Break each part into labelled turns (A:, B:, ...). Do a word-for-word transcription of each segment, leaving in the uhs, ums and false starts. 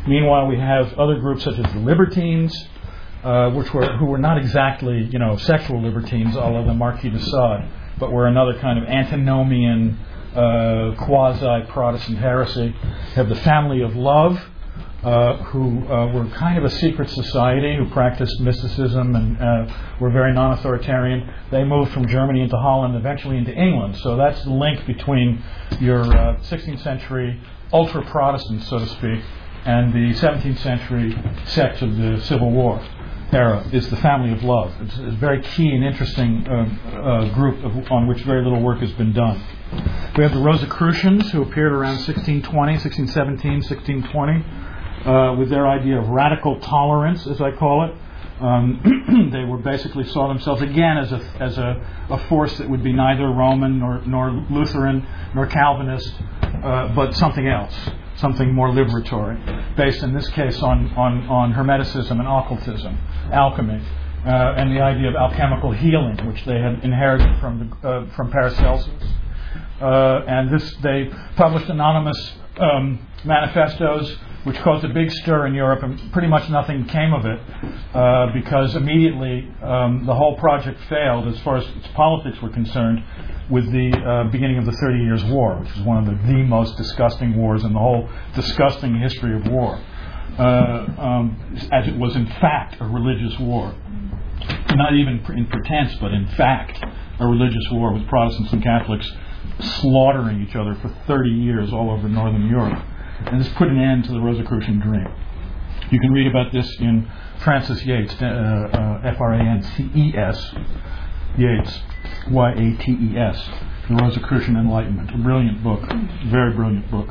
A: Meanwhile, we have other groups such as the libertines, uh, which were who were not exactly, you know, sexual libertines, a la the Marquis de Sade, but were another kind of antinomian uh, quasi-Protestant heresy. We have the family of love, uh, who uh, were kind of a secret society who practiced mysticism and uh, were very non-authoritarian. They moved from Germany into Holland, eventually into England. So that's the link between your uh, sixteenth century ultra-Protestants, so to speak, and the seventeenth century sects of the Civil War era, is the family of love. It's a very key and interesting uh, uh, group of, on which very little work has been done. We have the Rosicrucians, who appeared around sixteen twenty, sixteen seventeen, sixteen twenty, uh, with their idea of radical tolerance, as I call it. Um, they were basically saw themselves again as a as a, a force that would be neither Roman nor nor Lutheran nor Calvinist, uh, but something else, something more liberatory, based in this case on on, on Hermeticism and occultism, alchemy, uh, and the idea of alchemical healing, which they had inherited from the, uh, from Paracelsus. Uh, and this they published anonymous um, manifestos, which caused a big stir in Europe, and pretty much nothing came of it, uh, because immediately um, the whole project failed as far as its politics were concerned, with the uh, beginning of the Thirty Years' War, which is one of the, the most disgusting wars in the whole disgusting history of war, uh, um, as it was in fact a religious war. Not even in pretense, but in fact a religious war, with Protestants and Catholics slaughtering each other for thirty years all over Northern Europe. And this put an end to the Rosicrucian dream. You can read about this in Francis Yates, uh, uh, F R A N C E S, Yates, Y A T E S, The Rosicrucian Enlightenment. A brilliant book, very brilliant book.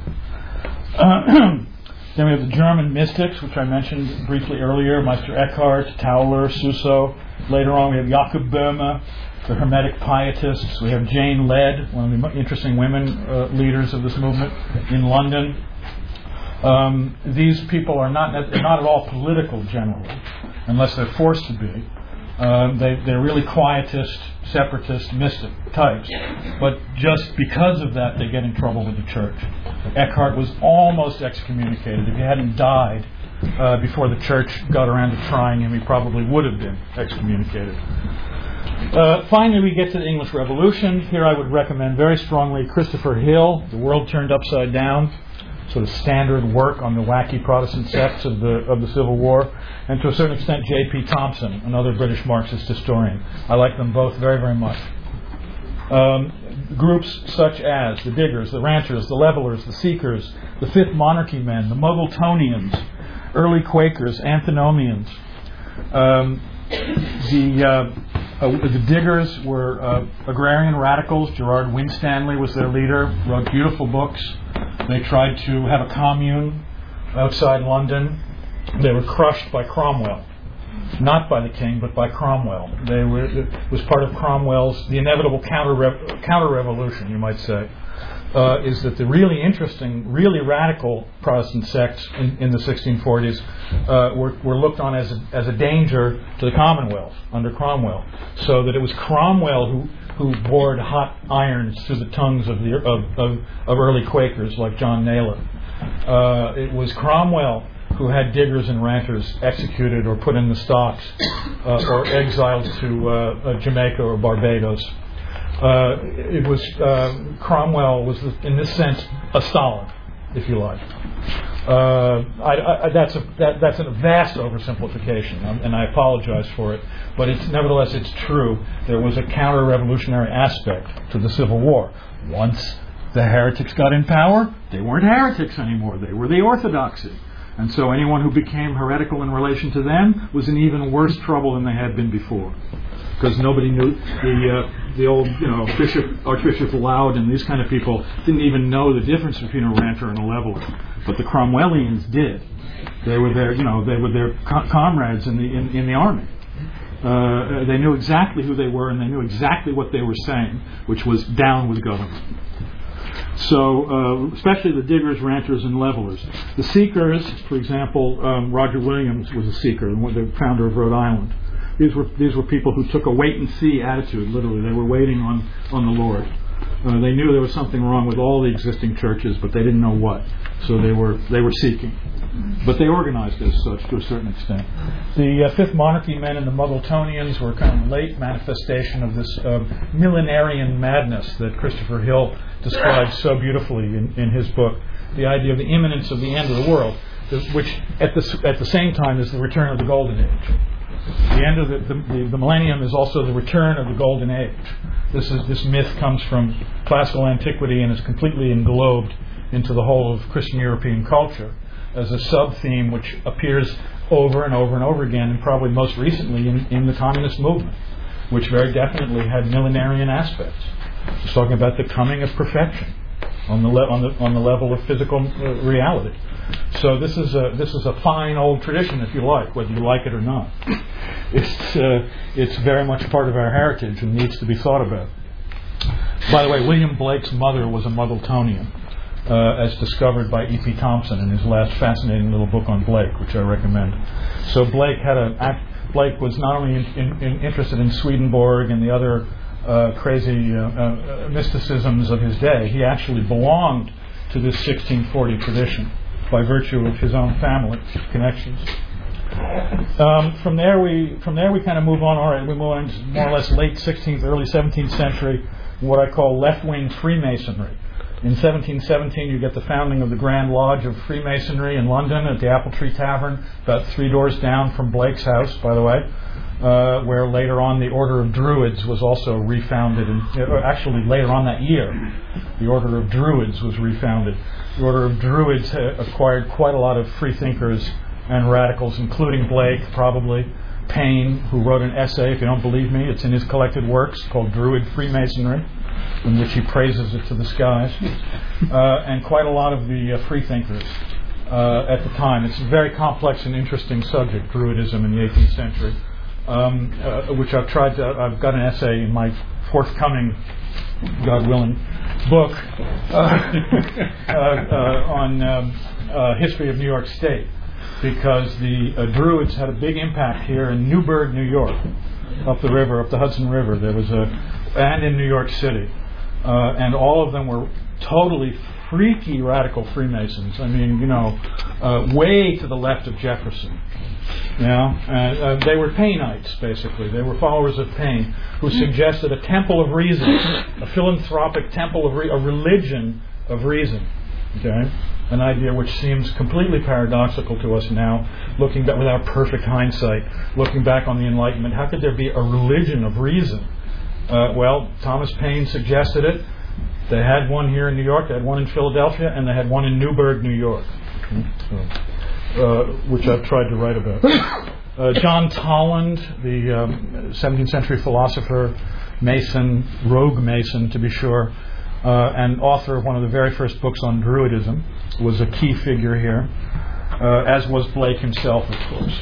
A: Uh, then we have the German mystics, which I mentioned briefly earlier, Meister Eckhart, Tauler, Suso. Later on we have Jakob Böhme, the Hermetic Pietists. We have Jane Ledd, one of the interesting women uh, leaders of this movement in London. Um, these people are not not at all political generally, unless they're forced to be. Um, they, they're really quietist, separatist, mystic types. But just because of that, they get in trouble with the church. Eckhart was almost excommunicated. If he hadn't died uh, before the church got around to trying him, he probably would have been excommunicated. Uh, finally, we get to the English Revolution. Here I would recommend very strongly Christopher Hill, The World Turned Upside Down, sort of standard work on the wacky Protestant sects of the of the Civil War, and to a certain extent J P Thompson, another British Marxist historian. I like them both very, very much. Um, groups such as the Diggers, the Ranchers, the Levelers, the Seekers, the Fifth Monarchy Men, the Muggletonians, early Quakers, Antinomians. Um, the uh, uh, the Diggers were uh, agrarian radicals. Gerard Winstanley was their leader, wrote beautiful books. They tried to have a commune outside London. They were crushed by Cromwell. Not by the king, but by Cromwell. They were, it was part of Cromwell's, the inevitable counter counter-revolution, you might say, uh, is that the really interesting, really radical Protestant sects in, in the sixteen forties uh, were, were looked on as a, as a danger to the Commonwealth under Cromwell. So that it was Cromwell who who bored hot irons through the tongues of the of, of, of early Quakers like John Naylor. Uh, it was Cromwell who had diggers and ranters executed or put in the stocks uh, or exiled to uh, uh, Jamaica or Barbados. Uh, it was uh, Cromwell was, in this sense, a Stalin, if you like. Uh, I, I, that's a that, that's a vast oversimplification, um, and I apologize for it. But it's nevertheless it's true. There was a counter-revolutionary aspect to the Civil War. Once the heretics got in power, they weren't heretics anymore. They were the orthodoxy. And so anyone who became heretical in relation to them was in even worse trouble than they had been before, because nobody knew. The uh, the old you know Bishop Archbishop Laud and these kind of people didn't even know the difference between a ranter and a leveler, but the Cromwellians did. They were their you know they were their co- comrades in the in, in the army. Uh, they knew exactly who they were, and they knew exactly what they were saying, which was down with government. So, uh, especially the Diggers, Ranters, and Levelers. The Seekers, for example, um, Roger Williams was a Seeker, the founder of Rhode Island. These were these were people who took a wait-and-see attitude, literally. They were waiting on, on the Lord. Uh, they knew there was something wrong with all the existing churches, but they didn't know what. So they were they were seeking. but they organized as such to a certain extent. The uh, Fifth Monarchy men and the Muggletonians were a kind of late manifestation of this uh, millenarian madness that Christopher Hill describes so beautifully in, in his book, the idea of the imminence of the end of the world, which at the, at the same time is the return of the Golden Age. The end of the, the, the millennium is also the return of the Golden Age. This is this myth comes from classical antiquity and is completely englobed into the whole of Christian European culture as a sub-theme which appears over and over and over again, and probably most recently in, in the communist movement, which very definitely had millenarian aspects. It's talking about the coming of perfection on the le- on the on the level of physical uh, reality. So this is a this is a fine old tradition, if you like, whether you like it or not. It's uh, it's very much part of our heritage and needs to be thought about. By the way, William Blake's mother was a Muggletonian, uh, as discovered by E P Thompson in his last fascinating little book on Blake, which I recommend. So Blake had a Blake was not only in, in, in interested in Swedenborg and the other uh, crazy uh, uh, mysticisms of his day. He actually belonged to this sixteen forty tradition by virtue of his own family connections. Um, from there, we from there we kind of move on. All right, we move on into more or less late sixteenth, early seventeenth century, what I call left-wing Freemasonry. In seventeen seventeen, you get the founding of the Grand Lodge of Freemasonry in London at the Apple Tree Tavern, about three doors down from Blake's house, by the way, uh, where later on the Order of Druids was also refounded, and or actually later on that year, the Order of Druids was refounded. The Order of Druids uh, acquired quite a lot of freethinkers and radicals, including Blake, probably, Paine, who wrote an essay, if you don't believe me, it's in his collected works, called Druid Freemasonry, in which he praises it to the skies, uh, and quite a lot of the uh, freethinkers uh, at the time. It's a very complex and interesting subject, Druidism in the eighteenth century, um, uh, which I've tried to, I've got an essay in my forthcoming, God willing, book uh, uh, uh, on um, uh, history of New York State, because the uh, Druids had a big impact here in Newburgh, New York, up the river, up the Hudson River. There was a, and in New York City, uh, and all of them were totally freaky radical Freemasons. I mean, you know, uh, way to the left of Jefferson. You know, uh, uh, they were Painites, basically. They were followers of Paine, who suggested a temple of reason, a philanthropic temple of re- a religion of reason. Okay, an idea which seems completely paradoxical to us now, looking back without perfect hindsight, looking back on the Enlightenment. How could there be a religion of reason? Uh, well, Thomas Paine suggested it. They had one here in New York, they had one in Philadelphia, and they had one in Newburgh, New York, uh, which I've tried to write about. Uh, John Tolland, the um, seventeenth century philosopher, Mason, rogue Mason to be sure, uh, and author of one of the very first books on Druidism, was a key figure here, uh, as was Blake himself, of course.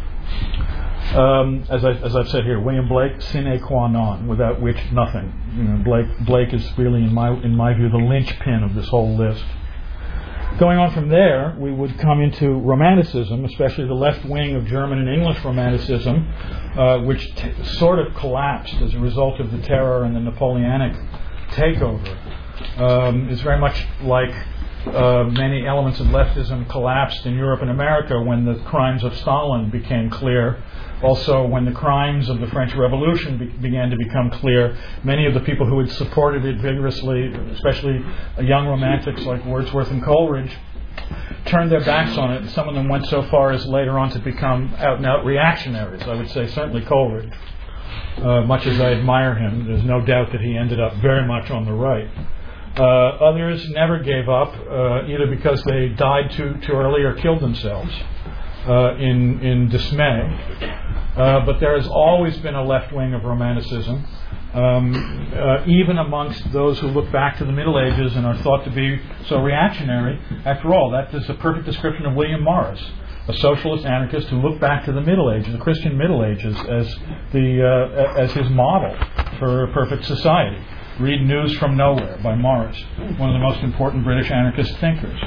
A: Um, as, I, as I've said here, William Blake, sine qua non, without which nothing. You know, Blake, Blake is really, in my in my view, the linchpin of this whole list. Going on from there, we would come into Romanticism, especially the left wing of German and English Romanticism, uh, which t- sort of collapsed as a result of the terror and the Napoleonic takeover. Um, it's very much like uh, many elements of leftism collapsed in Europe and America when the crimes of Stalin became clear. Also, when the crimes of the French Revolution be- began to become clear, many of the people who had supported it vigorously, especially young romantics like Wordsworth and Coleridge, turned their backs on it, and some of them went so far as later on to become out-and-out reactionaries. I would say certainly Coleridge. Uh, much as I admire him, there's no doubt that he ended up very much on the right. Uh, others never gave up, uh, either because they died too, too early or killed themselves uh, in, in dismay. Uh, but there has always been a left wing of Romanticism, um, uh, even amongst those who look back to the Middle Ages and are thought to be so reactionary. After all, that is a perfect description of William Morris, a socialist anarchist who looked back to the Middle Ages, the Christian Middle Ages, as the uh, as his model for a perfect society. Read News from Nowhere by Morris, one of the most important British anarchist thinkers.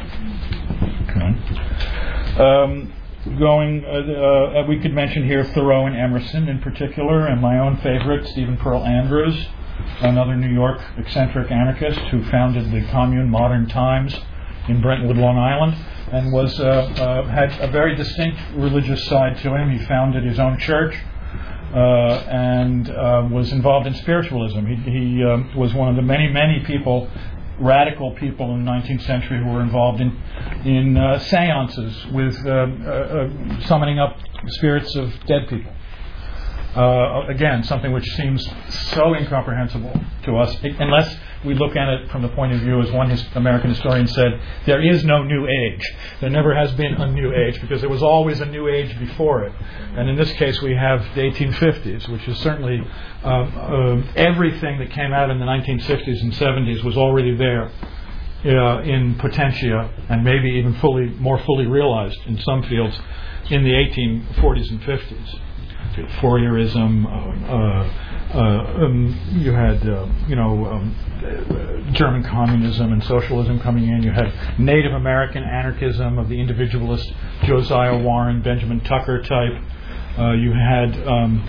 A: Okay. Um, Going, uh, uh, we could mention here Thoreau and Emerson in particular, and my own favorite, Stephen Pearl Andrews, another New York eccentric anarchist who founded the commune Modern Times in Brentwood, Long Island. and was uh, uh, had a very distinct religious side to him. He founded his own church uh, and uh, was involved in spiritualism. He, he um, was one of the many, many people, radical people in the nineteenth century who were involved in in uh, seances with uh, uh, summoning up spirits of dead people. Uh, again, something which seems so incomprehensible to us, unless we look at it from the point of view, as one his, American historian said, there is no new age. There never has been a new age, because there was always a new age before it. And in this case, we have the eighteen fifties, which is certainly uh, uh, everything that came out in the nineteen sixties and seventies was already there uh, in potentia, and maybe even fully, more fully realized in some fields in the eighteen forties and fifties. Fourierism, uh, uh, uh, um, you had, uh, you know, um, uh, German communism and socialism coming in. You had Native American anarchism of the individualist Josiah Warren, Benjamin Tucker type. Uh, you had um,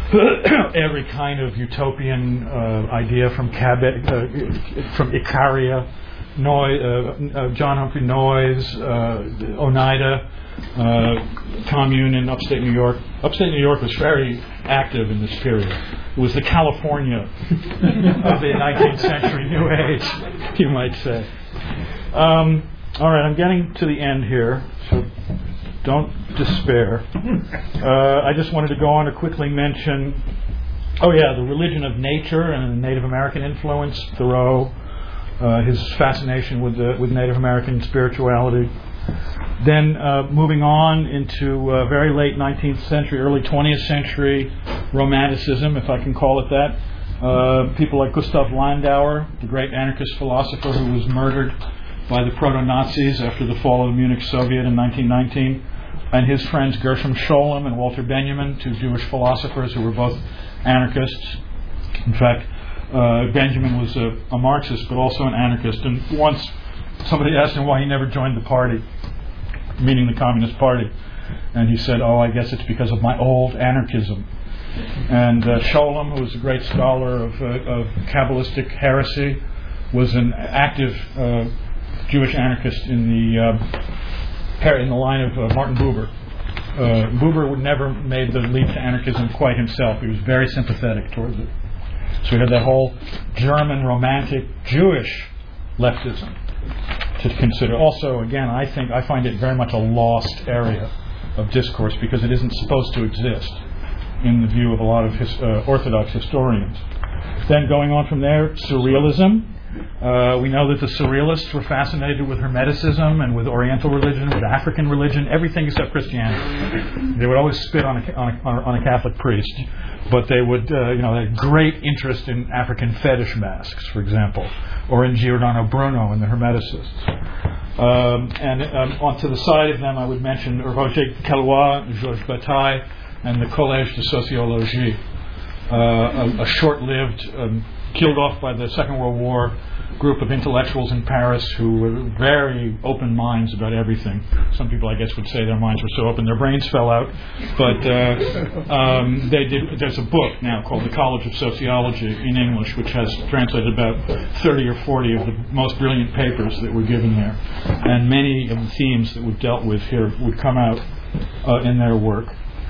A: every kind of utopian uh, idea from Cabot, uh, from Icaria, Noy, uh, uh, John Humphrey Noyes, uh, Oneida. Uh, commune in upstate New York. Upstate New York was very active in this period. It was the California of the nineteenth century New Age, you might say. Um, all right, I'm getting to the end here, so don't despair. Uh, I just wanted to go on to quickly mention, oh yeah, the religion of nature and the Native American influence, Thoreau, uh, his fascination with the, with Native American spirituality. Then uh, moving on into uh, very late nineteenth century, early twentieth century Romanticism, if I can call it that. Uh, people like Gustav Landauer, the great anarchist philosopher who was murdered by the proto-Nazis after the fall of the Munich Soviet in nineteen nineteen, and his friends Gershom Scholem and Walter Benjamin, two Jewish philosophers who were both anarchists. In fact, uh, Benjamin was a, a Marxist but also an anarchist, and once somebody asked him why he never joined the party, meaning the Communist Party. And he said, oh, I guess it's because of my old anarchism. And uh, Scholem, who was a great scholar of, uh, of Kabbalistic heresy, was an active uh, Jewish anarchist in the uh, in the line of uh, Martin Buber. Uh, Buber would never made the leap to anarchism quite himself. He was very sympathetic towards it. So we had that whole German romantic Jewish leftism to consider. Also, again, I think I find it very much a lost area of discourse because it isn't supposed to exist in the view of a lot of his, uh, Orthodox historians. Then going on from there, Surrealism. Uh, we know that the Surrealists were fascinated with Hermeticism and with Oriental religion, with African religion, everything except Christianity. They would always spit on a, on a, on a Catholic priest, but they would, uh, you know, they had great interest in African fetish masks, for example, or in Giordano Bruno and the Hermeticists. Um, and um, on to the side of them, I would mention Roger Caillois, Georges Bataille, and the Collège de Sociologie, uh, a, a short-lived, um, killed off by the Second World War group of intellectuals in Paris who were very open minds about everything. Some people, I guess, would say their minds were so open their brains fell out. But uh, um, they did. There's a book now called The College of Sociology in English, which has translated about thirty or forty of the most brilliant papers that were given there. And many of the themes that we've dealt with here would come out uh, in their work.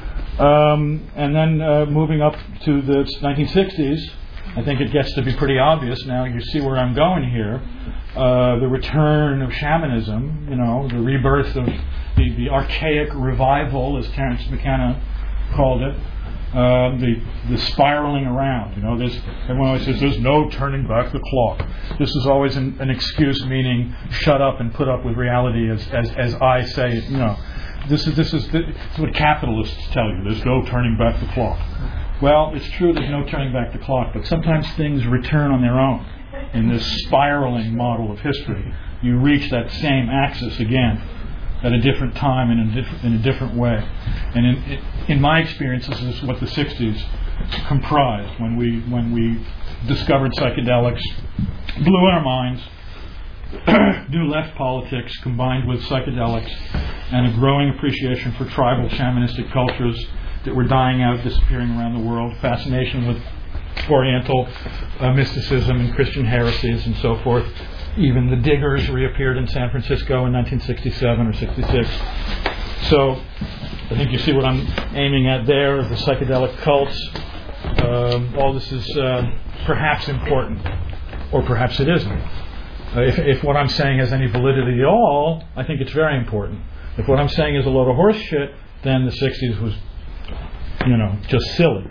A: Um, and then uh, moving up to the nineteen sixties, I think it gets to be pretty obvious now. You see where I'm going here. Uh, the return of shamanism, you know, the rebirth of the, the archaic revival, as Terence McKenna called it. Uh, the the spiraling around. You know, there's everyone always says there's no turning back the clock. This is always an, an excuse, meaning shut up and put up with reality as as, as I say it. You know, this is this is, the, this is what capitalists tell you. There's no turning back the clock. Well, it's true there's no turning back the clock, but sometimes things return on their own. In this spiraling model of history, you reach that same axis again at a different time and in a, diff- in a different way. And in, in my experience, this is what the sixties comprised when we when we discovered psychedelics, blew in our minds, new left politics combined with psychedelics, and a growing appreciation for tribal shamanistic cultures that were dying out, disappearing around the world, fascination with Oriental uh, mysticism and Christian heresies and so forth, Even the Diggers reappeared in San Francisco in nineteen sixty-seven or sixty-six. So I think you see what I'm aiming at there, the psychedelic cults. Um, all this is uh, perhaps important, or perhaps it isn't. Uh, if, if what I'm saying has any validity at all, I think it's very important. If what I'm saying is a load of horse shit, then the sixties was, you know, just silly.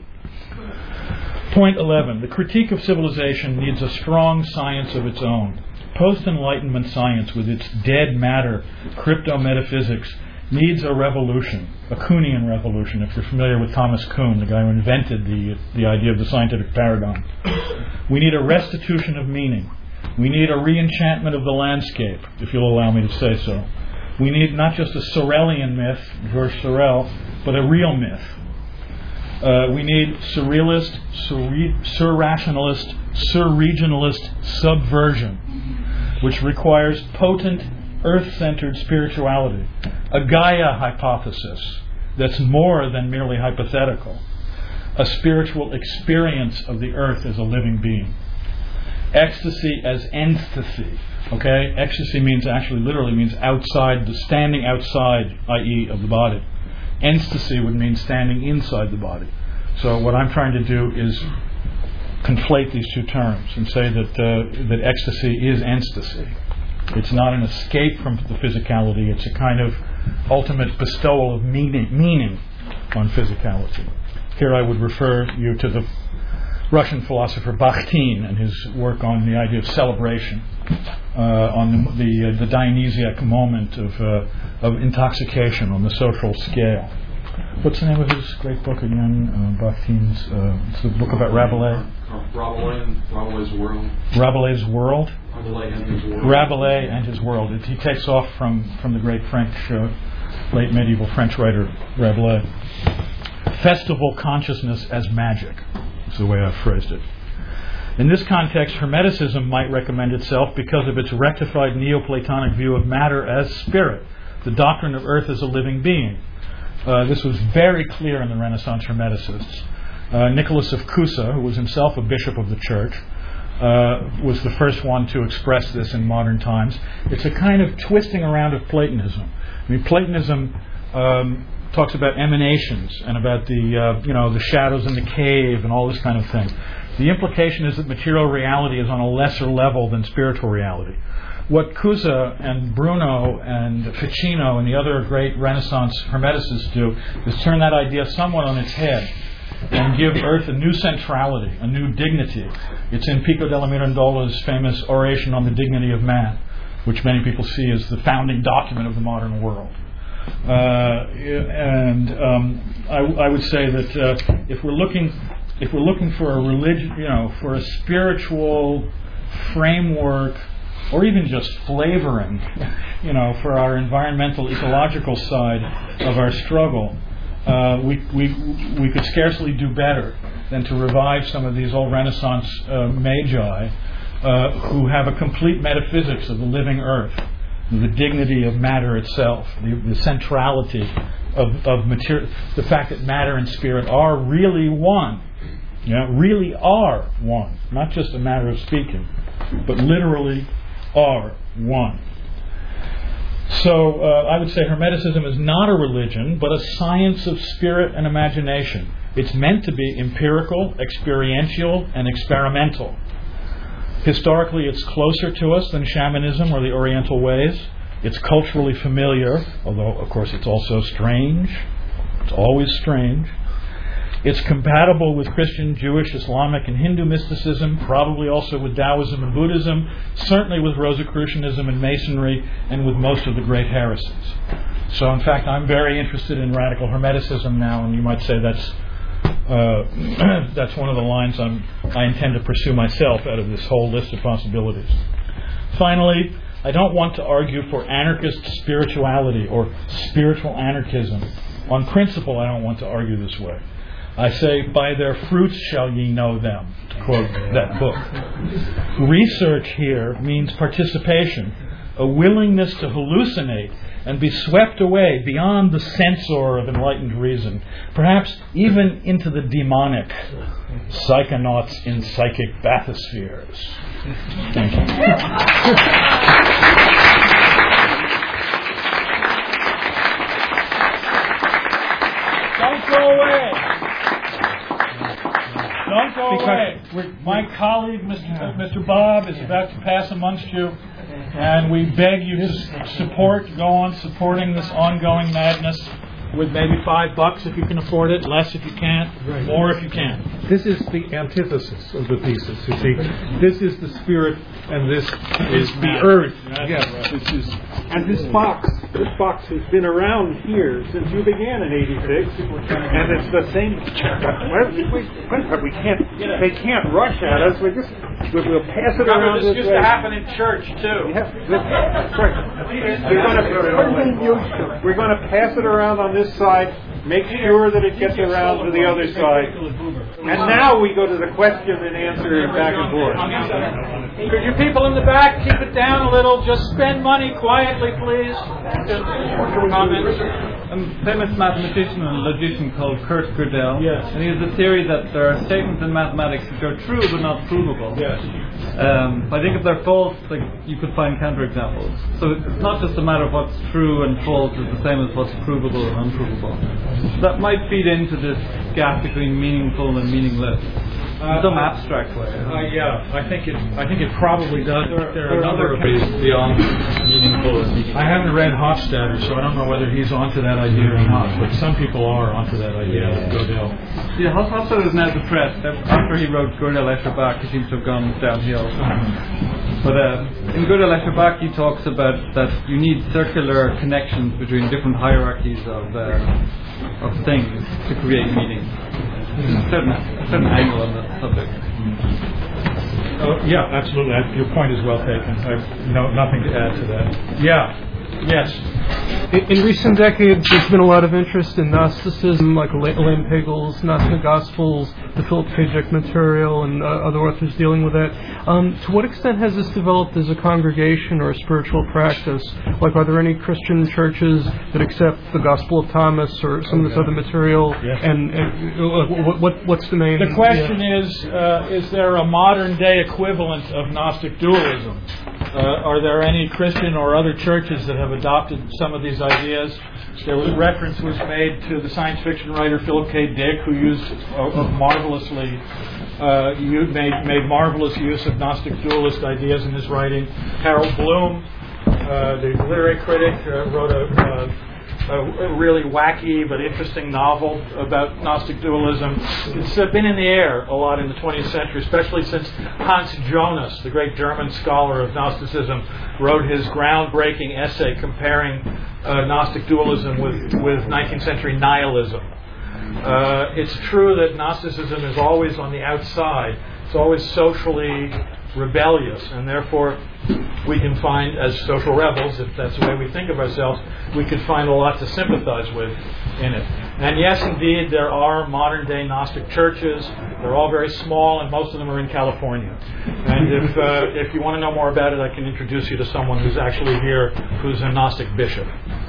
A: Point eleven. The critique of civilization needs a strong science of its own. Post-Enlightenment science, with its dead matter, crypto-metaphysics, needs a revolution, a Kuhnian revolution, if you're familiar with Thomas Kuhn, the guy who invented the, the idea of the scientific paradigm. We need a restitution of meaning. We need a re-enchantment of the landscape, if you'll allow me to say so. We need not just a Sorelian myth, Georges Sorel, but a real myth. Uh, we need surrealist, surre- surrationalist, surregionalist subversion, which requires potent, earth-centered spirituality, a Gaia hypothesis that's more than merely hypothetical, a spiritual experience of the earth as a living being. Ecstasy as ecstasy. Okay, ecstasy means actually, literally means outside, the standing outside, that is, of the body. Ecstasy would mean standing inside the body. So what I'm trying to do is conflate these two terms and say that uh, that ecstasy is ecstasy. It's not an escape from the physicality. It's a kind of ultimate bestowal of meaning, meaning on physicality. Here I would refer you to the Russian philosopher Bakhtin and his work on the idea of celebration, uh, on the the, uh, the Dionysiac moment of uh, of intoxication on the social scale. What's the name of his great book again? Uh, Bakhtin's. Uh, it's the book about Rabelais.
B: Rabelais, Rabelais' World.
A: Rabelais' World.
B: Rabelais and his world.
A: Rabelais and his world. It, he takes off from from the great French, uh, late medieval French writer Rabelais. Festival consciousness as magic. Is the way I've phrased it. In this context, Hermeticism might recommend itself because of its rectified Neoplatonic view of matter as spirit, the doctrine of earth as a living being. Uh, this was very clear in the Renaissance Hermeticists. Uh, Nicholas of Cusa, who was himself a bishop of the church, uh, was the first one to express this in modern times. It's a kind of twisting around of Platonism. I mean, Platonism um, talks about emanations and about the uh, you know the shadows in the cave and all this kind of thing. The implication is that material reality is on a lesser level than spiritual reality. What Cusa and Bruno and Ficino and the other great Renaissance Hermeticists do is turn that idea somewhat on its head and give Earth a new centrality, a new dignity. It's in Pico della Mirandola's famous Oration on the Dignity of Man, which many people see as the founding document of the modern world. Uh, and um, I, I would say that uh, if we're looking, if we're looking for a religion, you know, for a spiritual framework, or even just flavoring, you know, for our environmental, ecological side of our struggle, uh, we we we could scarcely do better than to revive some of these old Renaissance uh, magi uh, who have a complete metaphysics of the living earth, the dignity of matter itself, the, the centrality of, of material, the fact that matter and spirit are really one, you know, really are one, not just a matter of speaking, but literally are one. So uh, I would say Hermeticism is not a religion, but a science of spirit and imagination. It's meant to be empirical, experiential, and experimental. Historically, it's closer to us than shamanism or the Oriental ways. It's culturally familiar, although, of course, it's also strange. It's always strange. It's compatible with Christian, Jewish, Islamic, and Hindu mysticism, probably also with Taoism and Buddhism, certainly with Rosicrucianism and Masonry, and with most of the great heresies. So, in fact, I'm very interested in radical Hermeticism now, and you might say that's uh, that's one of the lines I'm, I intend to pursue myself out of this whole list of possibilities. Finally, I don't want to argue for anarchist spirituality or spiritual anarchism. On principle, I don't want to argue this way. I say, by their fruits shall ye know them, to quote that book. Research here means participation, a willingness to hallucinate and be swept away beyond the censor of enlightened reason, perhaps even into the demonic, psychonauts in psychic bathyspheres. Thank you. Don't go away. Don't go away. We're, my colleague, Mister Mister Bob, is about to pass amongst you, and we beg you to support, go on supporting this ongoing madness with maybe five bucks if you can afford it, less if you can't, more if you can.
C: This is the antithesis of the thesis, you see. This is the spirit, and this is the earth. Yes, this is, and this box, this box has been around here since you began in eighty-six, and it's the same. But we can't, they can't rush at us. We just, we'll pass it around this way.
A: This used to happen in church too.
C: Yeah, that's right. We're going to, we're going to pass it around on this side, make sure that it gets around to the other side. And now we go to the question and answer back and forth.
A: Could you people in the back keep it down a little? Just spend money quietly, please. Comments?
D: A famous mathematician and logician called Kurt Gödel.
A: Yes.
D: And he has a theory that there are statements in mathematics which are true but not provable.
A: Yes.
D: Um, I think if they're false, like, you could find counterexamples. So it's not just a matter of what's true and false is the same as what's provable and unprovable. That might feed into this gap between meaningful and meaningless. In some abstract way.
A: Uh, yeah, I think it. I think it probably does. There,
D: There are a number of ways beyond meaningful and meaningful.
A: I haven't read Hofstadter, so I don't know whether he's onto that idea or not. But some people are onto that idea of Gödel.
D: Yeah, Hofstadter is now depressed. After he wrote Gödel Escher Bach, he seems to have gone downhill. But uh, in Gödel Escher Bach, he talks about that you need circular connections between different hierarchies of uh, of things to create meaning. There's a certain, a certain angle on that subject.
A: Oh, yeah, absolutely. I, your point is well taken. I have no, nothing to add to that. Yeah. Yes.
E: In, in recent decades, there's been a lot of interest in Gnosticism, like Elaine Pagel's Gnostic Gospels, the Philip K. Dick material, and uh, other authors dealing with that. Um, to what extent has this developed as a congregation or a spiritual practice? Like, are there any Christian churches that accept the Gospel of Thomas or some of this other material?
A: Yes.
E: And, and uh, what, what, what's the main...
A: The question
E: yeah.
A: is, uh, is there a modern-day equivalent of Gnostic dualism? Uh, are there any Christian or other churches that have adopted some of these ideas? There was reference was made to the science fiction writer Philip K. Dick, who used uh, uh, marvelously uh, you made made marvelous use of Gnostic dualist ideas in his writing. Harold Bloom, uh, the literary critic, uh, wrote a, uh, a really wacky but interesting novel about Gnostic dualism. It's uh, been in the air a lot in the twentieth century, especially since Hans Jonas, the great German scholar of Gnosticism, wrote his groundbreaking essay comparing uh, Gnostic dualism with, with nineteenth century nihilism. Uh, it's true that Gnosticism is always on the outside. It's always socially rebellious, and therefore we can find, as social rebels, if that's the way we think of ourselves, we could find a lot to sympathize with in it. And yes, indeed, there are modern-day Gnostic churches. They're all very small, and most of them are in California. And if uh, if you want to know more about it, I can introduce you to someone who's actually here, who's a Gnostic bishop,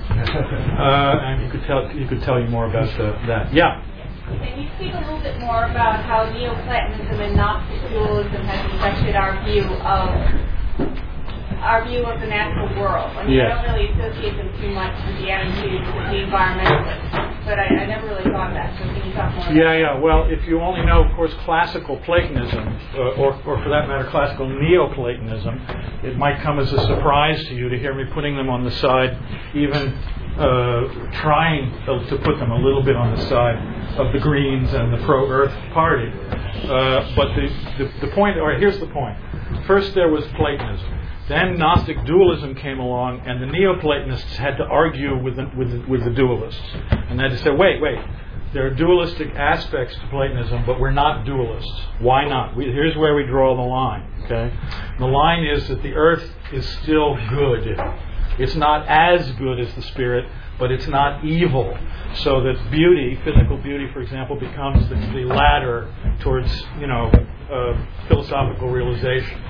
A: uh, and you could tell you could tell you more about the, that. Yeah.
F: Can you speak a little bit more about how Neoplatonism and Gnostic dualism has affected our view of our view of the natural world? I mean,
A: Yes.
F: I don't really associate them too much with the attitudes of the environmentalists, but I, I never really thought that. So can you talk more?
A: Yeah,
F: about
A: yeah. Well, if you only know, of course, classical Platonism, uh, or, or for that matter, classical Neoplatonism, it might come as a surprise to you to hear me putting them on the side, even uh, trying to, to put them a little bit on the side of the Greens and the pro-Earth Party. Uh, but the, the, the point, or here's the point. First there was Platonism. Then Gnostic dualism came along, and the Neoplatonists had to argue with the, with the, with the dualists. And they had to say, wait, wait, there are dualistic aspects to Platonism, but we're not dualists. Why not? We, here's where we draw the line. Okay, the line is that the earth is still good. It's not as good as the spirit, but it's not evil. So that beauty, physical beauty, for example, becomes the, the ladder towards, you know, uh, philosophical realization.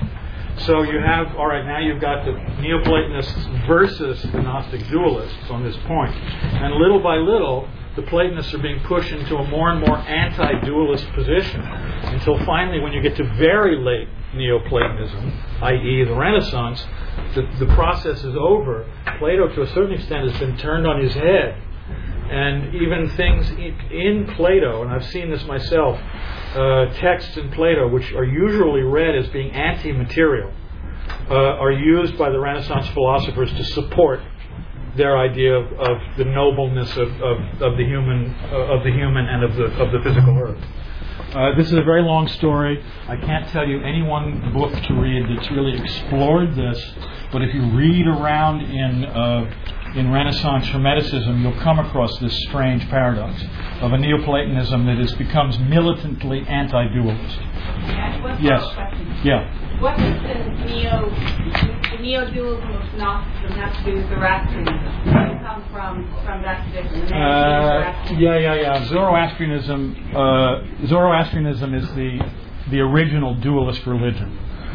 A: So you have, all right, now you've got the Neoplatonists versus the Gnostic dualists on this point. And little by little, the Platonists are being pushed into a more and more anti-dualist position until finally, when you get to very late Neoplatonism, that is the Renaissance, the, the process is over. Plato, to a certain extent, has been turned on his head. And even things in Plato, and I've seen this myself, uh, texts in Plato, which are usually read as being anti-material, uh, are used by the Renaissance philosophers to support their idea of, of the nobleness of, of, of the human, uh, of the human and of the of the physical earth. Uh, this is a very long story. I can't tell you any one book to read that's really explored this, but if you read around in uh, in Renaissance Hermeticism, you'll come across this strange paradox of a Neoplatonism that is becomes militantly anti-dualist. Yes. Yeah.
F: What does the neo the neo-dualism of Gnosticism have to do with Zoroastrianism? Where does it come from from that tradition?
A: Uh, yeah, yeah, yeah. Zoroastrianism. Uh, Zoroastrianism is the the original dualist religion.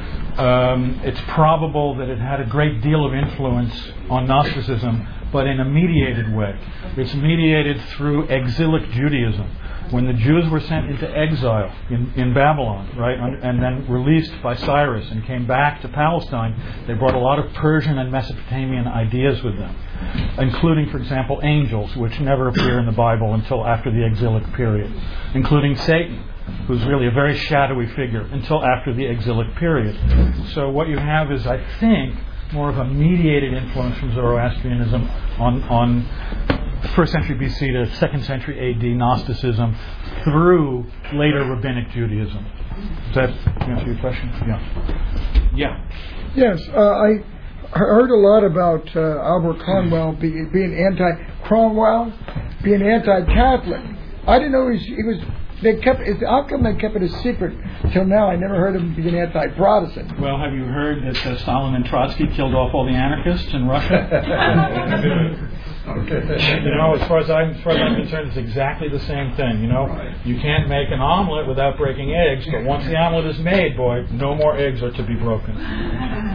A: Um, it's probable that it had a great deal of influence on Gnosticism, but in a mediated way. It's mediated through exilic Judaism. When the Jews were sent into exile in, in Babylon, right, and then released by Cyrus and came back to Palestine, they brought a lot of Persian and Mesopotamian ideas with them, including, for example, angels, which never appear in the Bible until after the exilic period, including Satan, who's really a very shadowy figure, until after the exilic period. So what you have is, I think, more of a mediated influence from Zoroastrianism on, on first century B C to second century A D Gnosticism through later Rabbinic Judaism. Does that answer your question? Yeah. Yeah.
G: Yes, uh, I heard a lot about uh, Albert Cromwell be, being anti Cromwell being anti-Catholic. I didn't know he was. He was They kept. How come they kept it a secret till now? I never heard him being anti-Protestant.
A: Well, have you heard that uh, Stalin and Trotsky killed off all the anarchists in Russia? You know, as far as I'm, as far as I'm concerned, it's exactly the same thing. You know, you can't make an omelet without breaking eggs, but once the omelet is made, boy, no more eggs are to be broken.